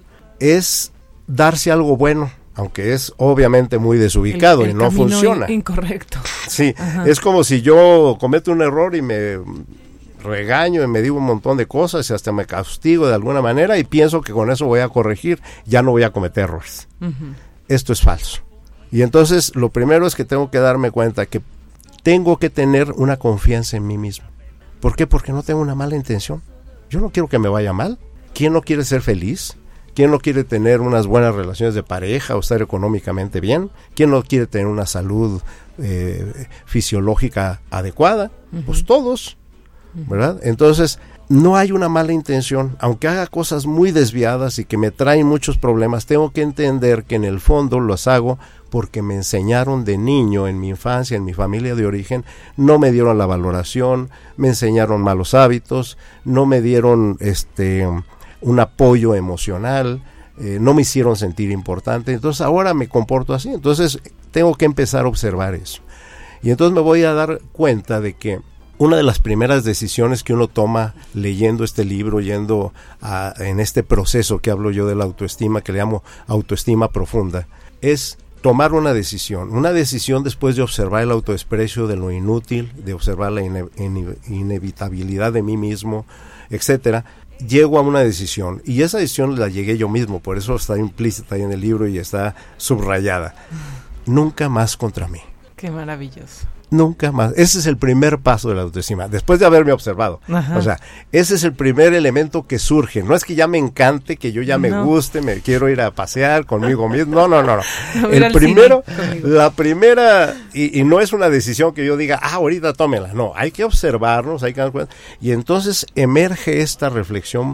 es darse algo bueno, aunque es obviamente muy desubicado el, el y no funciona. In- incorrecto. Sí, ajá. Es como si yo cometo un error y me regaño y me digo un montón de cosas y hasta me castigo de alguna manera y pienso que con eso voy a corregir, ya no voy a cometer errores. Uh-huh. Esto es falso. Y entonces lo primero es que tengo que darme cuenta que tengo que tener una confianza en mí mismo. ¿Por qué? Porque no tengo una mala intención. Yo no quiero que me vaya mal. ¿Quién no quiere ser feliz? ¿Quién no quiere tener unas buenas relaciones de pareja o estar económicamente bien? ¿Quién no quiere tener una salud eh, fisiológica adecuada? Uh-huh. Pues todos. ¿Verdad? Entonces, no hay una mala intención, aunque haga cosas muy desviadas y que me traen muchos problemas, tengo que entender que en el fondo los hago porque me enseñaron de niño, en mi infancia, en mi familia de origen, no me dieron la valoración, me enseñaron malos hábitos, no me dieron este un apoyo emocional, eh, no me hicieron sentir importante, entonces ahora me comporto así, entonces tengo que empezar a observar eso. Y entonces me voy a dar cuenta de que una de las primeras decisiones que uno toma leyendo este libro, yendo a, en este proceso que hablo yo de la autoestima, que le llamo autoestima profunda, es tomar una decisión. Una decisión después de observar el autodesprecio de lo inútil, de observar la ine- ine- inevitabilidad de mí mismo, etcétera. Llego a una decisión y esa decisión la llegué yo mismo, por eso está implícita ahí en el libro y está subrayada. Nunca más contra mí. Qué maravilloso. Nunca más. Ese es el primer paso de la autoestima, después de haberme observado. Ajá. O sea, ese es el primer elemento que surge. No es que ya me encante, que yo ya me no. guste, me quiero ir a pasear conmigo mismo. No, no, no. no. El primero, la primera, y, y no es una decisión que yo diga, ah, ahorita tómela. No, hay que observarnos, hay que dar cuenta. Y entonces emerge esta reflexión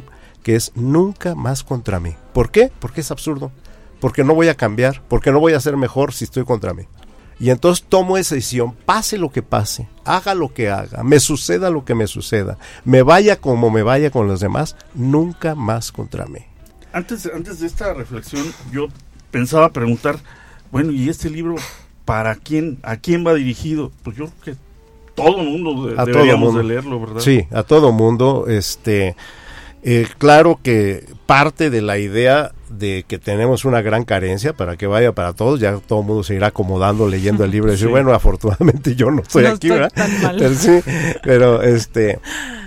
que es nunca más contra mí. ¿Por qué? Porque es absurdo, porque no voy a cambiar, porque no voy a ser mejor si estoy contra mí. Y entonces tomo esa decisión, pase lo que pase, haga lo que haga, me suceda lo que me suceda, me vaya como me vaya con los demás, nunca más contra mí. Antes, antes de esta reflexión, yo pensaba preguntar, bueno, ¿y este libro para quién, a quién va dirigido? Pues yo creo que todo el mundo de, a deberíamos todo mundo. de leerlo, ¿verdad? Sí, a todo mundo. Este, eh, claro que parte de la idea de que tenemos una gran carencia para que vaya para todos, ya todo el mundo se irá acomodando leyendo el libro y decir, sí. bueno, afortunadamente yo no estoy no aquí, estoy ¿verdad? Tan mal. Pero, sí, pero este,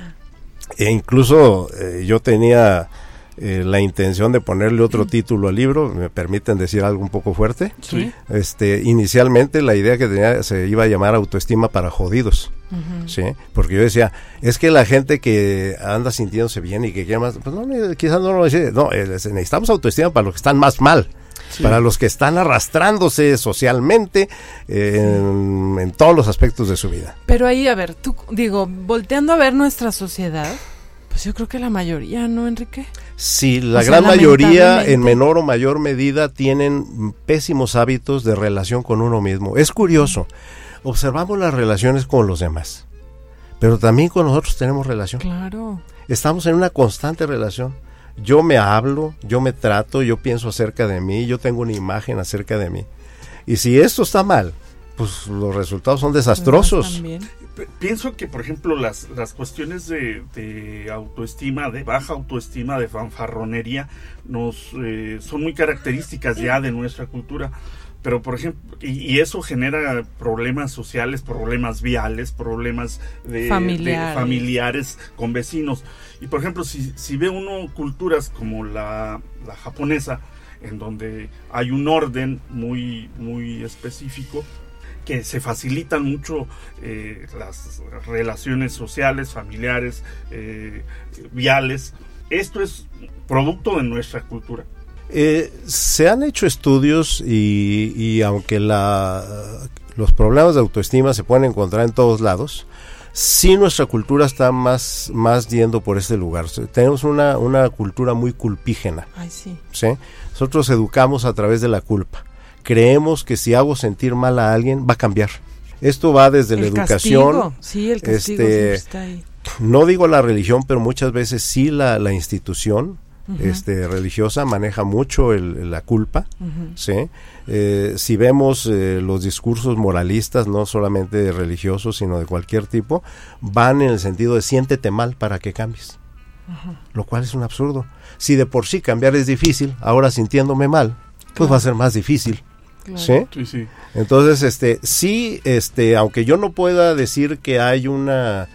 e incluso eh, yo tenía eh, la intención de ponerle otro mm. título al libro, ¿me permiten decir algo un poco fuerte? Sí. Este, inicialmente la idea que tenía se iba a llamar Autoestima para Jodidos. Uh-huh. Sí, porque yo decía, es que la gente que anda sintiéndose bien y que quiere más, pues no, quizás no lo decía, no, necesitamos autoestima para los que están más mal, sí. para los que están arrastrándose socialmente eh, sí. en, en todos los aspectos de su vida. Pero ahí, a ver, tú, digo, volteando a ver nuestra sociedad, pues yo creo que la mayoría, ¿no, Enrique? Sí, la o gran sea, mayoría, en menor o mayor medida, tienen pésimos hábitos de relación con uno mismo. Es curioso. Uh-huh. Observamos las relaciones con los demás, pero también con nosotros tenemos relación. Claro. Estamos en una constante relación. Yo me hablo, yo me trato, yo pienso acerca de mí, yo tengo una imagen acerca de mí. Y si esto está mal, pues los resultados son desastrosos. P- pienso que, por ejemplo, las, las cuestiones de, de autoestima, de baja autoestima, de fanfarronería, nos eh, son muy características ya de nuestra cultura. Pero, por ejemplo, y, y eso genera problemas sociales, problemas viales, problemas de familiares, de familiares con vecinos. Y, por ejemplo, si, si ve uno culturas como la, la japonesa, en donde hay un orden muy, muy específico, que se facilitan mucho eh, las relaciones sociales, familiares, eh, viales. Esto es producto de nuestra cultura. Eh, se han hecho estudios y, y aunque la, los problemas de autoestima se pueden encontrar en todos lados, sí nuestra cultura está más, más yendo por este lugar. Tenemos una, una cultura muy culpígena. Ay, sí. ¿Sí? Nosotros educamos a través de la culpa. Creemos que si hago sentir mal a alguien va a cambiar. Esto va desde el la educación. Castigo. Sí, el castigo este, siempre está ahí. No digo la religión, pero muchas veces sí la, la institución Uh-huh. Este, religiosa maneja mucho el, la culpa, uh-huh. ¿sí? Eh, si vemos eh, los discursos moralistas, no solamente religiosos, sino de cualquier tipo, van en el sentido de siéntete mal para que cambies, uh-huh. lo cual es un absurdo. Si de por sí cambiar es difícil, ahora sintiéndome mal, pues claro. va a ser más difícil. Claro. ¿Sí? Sí, sí. Entonces, este, sí, este, aunque yo no pueda decir que hay una,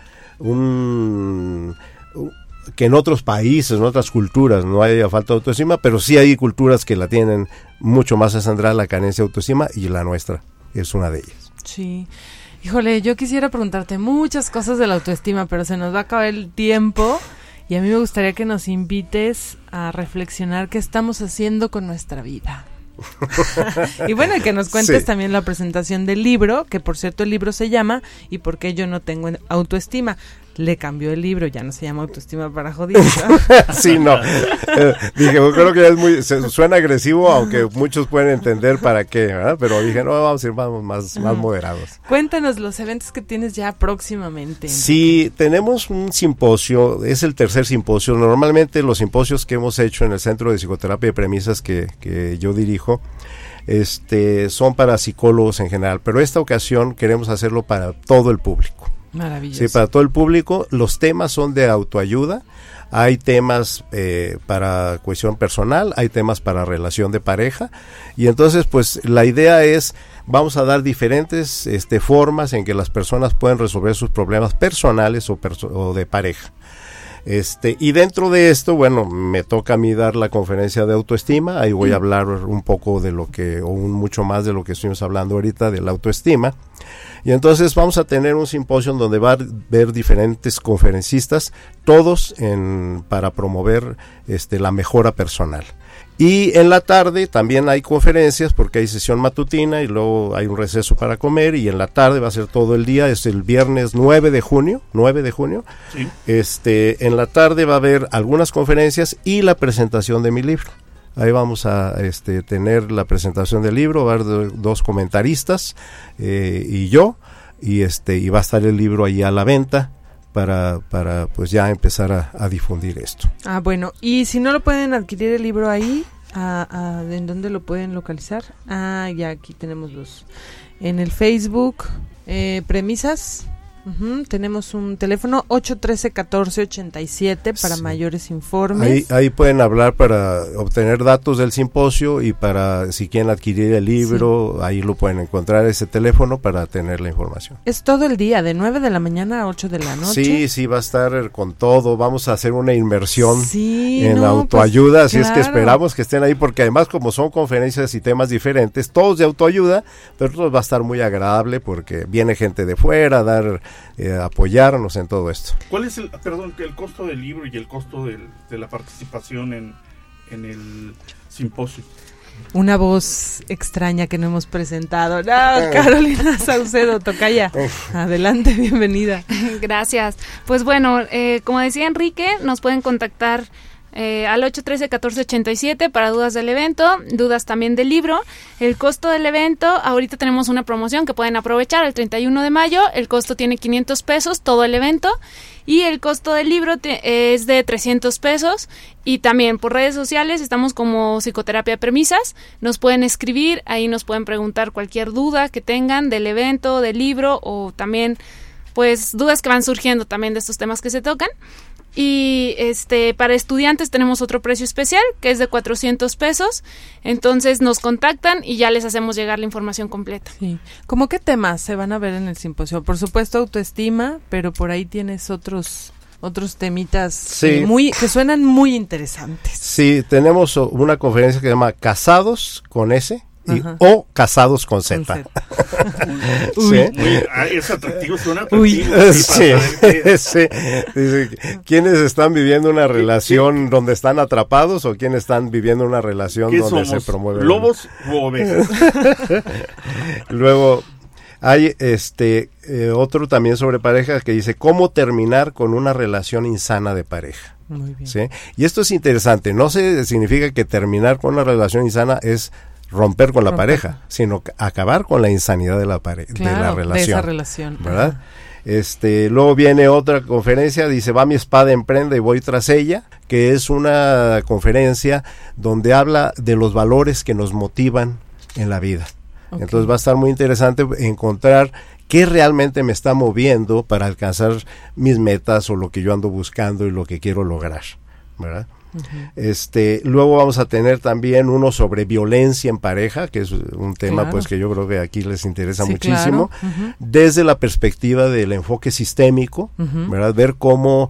un, que en otros países, en otras culturas no haya falta de autoestima, pero sí hay culturas que la tienen mucho más centrada la carencia de autoestima y la nuestra es una de ellas. Sí. Híjole, yo quisiera preguntarte muchas cosas de la autoestima, pero se nos va a acabar el tiempo y a mí me gustaría que nos invites a reflexionar qué estamos haciendo con nuestra vida. Y bueno, que nos cuentes sí. también la presentación del libro, que por cierto el libro se llama ¿Y por qué yo no tengo autoestima? Le cambió el libro, ya no se llama Autoestima para Jodidos, ¿no? Sí, no. Eh, dije, yo creo que es muy, se, suena agresivo, aunque muchos pueden entender para qué, ¿verdad? Pero dije, no, vamos a ir vamos más, más moderados. Cuéntanos los eventos que tienes ya próximamente. Sí, tenemos un simposio, es el tercer simposio. Normalmente los simposios que hemos hecho en el Centro de Psicoterapia y Premisas que, que yo dirijo, este, son para psicólogos en general, pero esta ocasión queremos hacerlo para todo el público. Maravilloso. Sí, para todo el público. Los temas son de autoayuda, hay temas eh, para cohesión personal, hay temas para relación de pareja, y entonces pues la idea es, vamos a dar diferentes este, formas en que las personas pueden resolver sus problemas personales o, perso- o de pareja. Este, y dentro de esto, bueno, me toca a mí dar la conferencia de autoestima, ahí voy a hablar un poco de lo que, o un mucho más de lo que estuvimos hablando ahorita de la autoestima. Y entonces vamos a tener un simposio en donde va a haber diferentes conferencistas, todos en, para promover este, la mejora personal. Y en la tarde también hay conferencias porque hay sesión matutina y luego hay un receso para comer, y en la tarde va a ser todo el día, es el viernes nueve de junio, Sí. Este, en la tarde va a haber algunas conferencias y la presentación de mi libro. Ahí vamos a este, tener la presentación del libro, va a haber dos comentaristas eh, y yo, y este y va a estar el libro ahí a la venta para para pues ya empezar a, a difundir esto. Ah, bueno, y si no lo pueden adquirir el libro ahí, a, a, ¿en dónde lo pueden localizar? Ah, ya aquí tenemos los, en el Facebook, eh, Premisas. Uh-huh. Tenemos un teléfono ocho uno tres, uno cuatro ocho siete para sí. mayores informes. Ahí, ahí pueden hablar para obtener datos del simposio y para si quieren adquirir el libro, sí. ahí lo pueden encontrar, ese teléfono, para tener la información. Es todo el día, de nueve de la mañana a ocho de la noche. Sí, sí, va a estar con todo. Vamos a hacer una inmersión sí, en no, autoayuda, pues, así claro. es que esperamos que estén ahí, porque además como son conferencias y temas diferentes, todos de autoayuda, pero todos va a estar muy agradable porque viene gente de fuera a dar... Eh, apoyarnos en todo esto. ¿Cuál es el, perdón, el costo del libro y el costo del, de la participación en, en el simposio? Una voz extraña que no hemos presentado. No, Carolina Saucedo, tocaya. Adelante, bienvenida. Gracias. Pues bueno, eh, como decía Enrique, nos pueden contactar Eh, al ocho uno tres, uno cuatro ocho siete para dudas del evento, dudas también del libro. El costo del evento, ahorita tenemos una promoción que pueden aprovechar el treinta y uno de mayo, el costo tiene quinientos pesos todo el evento, y el costo del libro te, es de trescientos pesos, y también por redes sociales estamos como Psicoterapia Premisas, nos pueden escribir, ahí nos pueden preguntar cualquier duda que tengan del evento, del libro, o también pues dudas que van surgiendo también de estos temas que se tocan. Y este para estudiantes tenemos otro precio especial que es de cuatrocientos pesos, entonces nos contactan y ya les hacemos llegar la información completa. Sí. ¿Cómo qué temas se van a ver en el simposio? Por supuesto autoestima, pero por ahí tienes otros otros temitas sí. eh, muy que suenan muy interesantes. Sí, tenemos una conferencia que se llama Casados con S y Ajá. o Casados con Z. Con Z. Uy, ¿sí? Muy, es atractivo, suena atractivo. Uy, sí, sí, sí. Dice, ¿quiénes están viviendo una relación donde están atrapados o quiénes están viviendo una relación donde somos? se promueve? ¿Lobos o ovejas? Luego hay este eh, otro también sobre pareja que dice cómo terminar con una relación insana de pareja. Muy bien. ¿Sí? Y esto es interesante, no se significa que terminar con una relación insana es romper con la romper. pareja, sino acabar con la insanidad de la pare- claro, de la relación, de esa relación, ¿verdad? Ajá. Este, luego viene otra conferencia, dice va mi espada en prenda y voy tras ella, que es una conferencia donde habla de los valores que nos motivan en la vida. Okay. Entonces va a estar muy interesante encontrar qué realmente me está moviendo para alcanzar mis metas o lo que yo ando buscando y lo que quiero lograr, ¿verdad? Uh-huh. Este, luego vamos a tener también uno sobre violencia en pareja, que es un tema claro. pues que yo creo que aquí les interesa sí, muchísimo, claro. uh-huh. desde la perspectiva del enfoque sistémico, uh-huh. ¿verdad? Ver cómo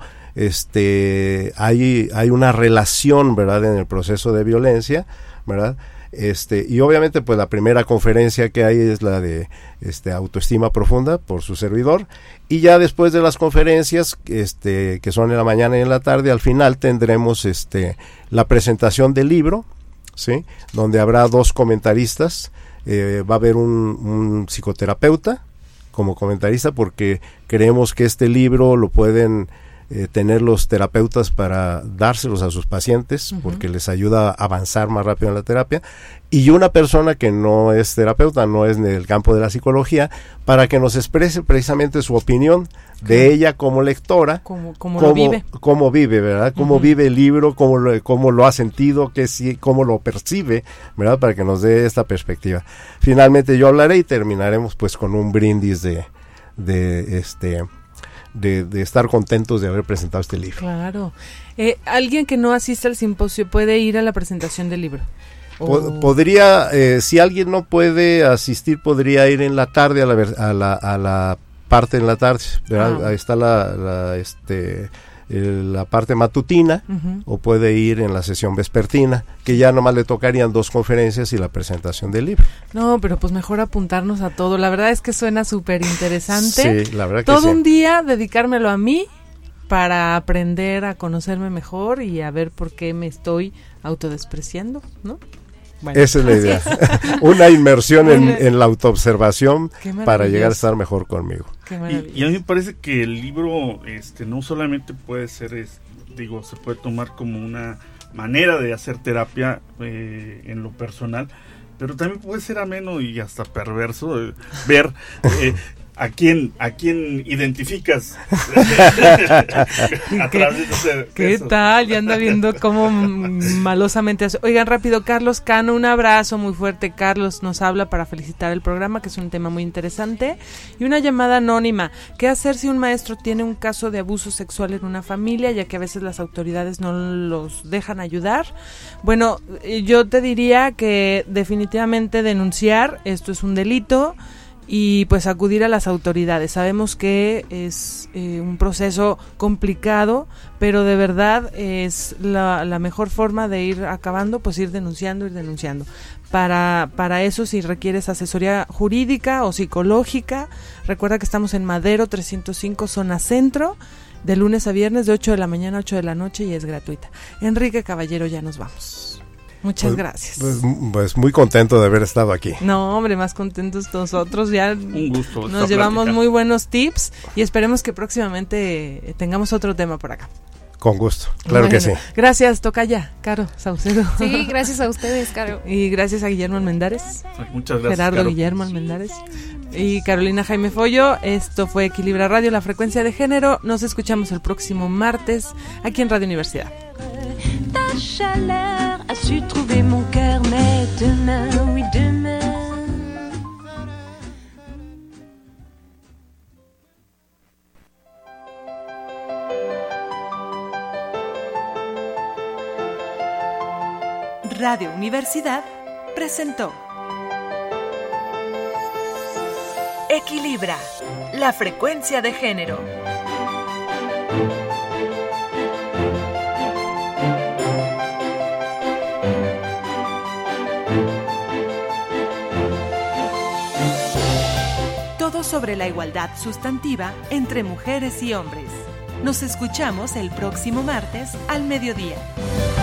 este hay hay una relación, ¿verdad? En el proceso de violencia, ¿verdad? Este, y obviamente pues la primera conferencia que hay es la de este autoestima profunda por su servidor, y ya después de las conferencias este que son en la mañana y en la tarde, al final tendremos este la presentación del libro, ¿sí? Donde habrá dos comentaristas, eh, va a haber un, un psicoterapeuta como comentarista, porque creemos que este libro lo pueden Eh, tener los terapeutas para dárselos a sus pacientes, uh-huh. porque les ayuda a avanzar más rápido en la terapia, y una persona que no es terapeuta, no es del campo de la psicología, para que nos exprese precisamente su opinión de uh-huh. ella como lectora, cómo, cómo, cómo lo vive, cómo vive, ¿verdad? Cómo uh-huh. vive el libro, cómo lo, cómo lo ha sentido, que sí, cómo lo percibe, ¿verdad? Para que nos dé esta perspectiva. Finalmente yo hablaré y terminaremos pues con un brindis de, de este De, de estar contentos de haber presentado este libro. Claro. Eh, ¿Alguien que no asista al simposio puede ir a la presentación del libro? Po- podría, eh, si alguien no puede asistir, podría ir en la tarde a la, a la, a la parte en la tarde, ¿verdad? Ah. Ahí está la, la, este, el, la parte matutina, uh-huh. o puede ir en la sesión vespertina, que ya nomás le tocarían dos conferencias y la presentación del libro. No, pero pues mejor apuntarnos a todo. La verdad es que suena súper interesante. Sí, la verdad que todo sí. un día dedicármelo a mí para aprender a conocerme mejor y a ver por qué me estoy autodespreciando, ¿no? Bueno. Esa es la idea. Una inmersión en, en la autoobservación para llegar a estar mejor conmigo. Y, y a mí me parece que el libro este, no solamente puede ser, es, digo, se puede tomar como una manera de hacer terapia eh, en lo personal, pero también puede ser ameno y hasta perverso eh, ver eh, a quién a quién identificas a través de ese, ¿Qué eso. tal? Ya anda viendo cómo malosamente hace. Oigan, rápido, Carlos Cano, un abrazo muy fuerte. Carlos nos habla para felicitar el programa, que es un tema muy interesante. Y una llamada anónima. ¿Qué hacer si un maestro tiene un caso de abuso sexual en una familia, ya que a veces las autoridades no los dejan ayudar? Bueno, yo te diría que definitivamente denunciar, esto es un delito, y pues acudir a las autoridades. Sabemos que es eh, un proceso complicado, pero de verdad es la, la mejor forma de ir acabando, pues ir denunciando, ir denunciando. Para, para eso, si requieres asesoría jurídica o psicológica, recuerda que estamos en Madero trescientos cinco, zona centro, de lunes a viernes de ocho de la mañana a ocho de la noche, y es gratuita. Enrique Caballero, ya nos vamos. Muchas pues, gracias. Pues, pues muy contento de haber estado aquí. No, hombre, más contentos nosotros. Ya un gusto. Nos llevamos plática. Muy buenos tips y esperemos que próximamente tengamos otro tema por acá. Con gusto, claro bueno, que sí. Gracias, Tocaya, Caro Saucedo. Sí, gracias a ustedes, Caro. Y gracias a Guillermo Almendares. Muchas gracias, Gerardo Caro. Guillermo Almendares. Y Carolina Jaime Follo. Esto fue Equilibra Radio, la frecuencia de género. Nos escuchamos el próximo martes aquí en Radio Universidad. Ta chaleur a su trouver mon cœur, mais demain, oui demain. Radio Universidad presentó Equilibra, la frecuencia de género. Todo sobre la igualdad sustantiva entre mujeres y hombres. Nos escuchamos el próximo martes al mediodía.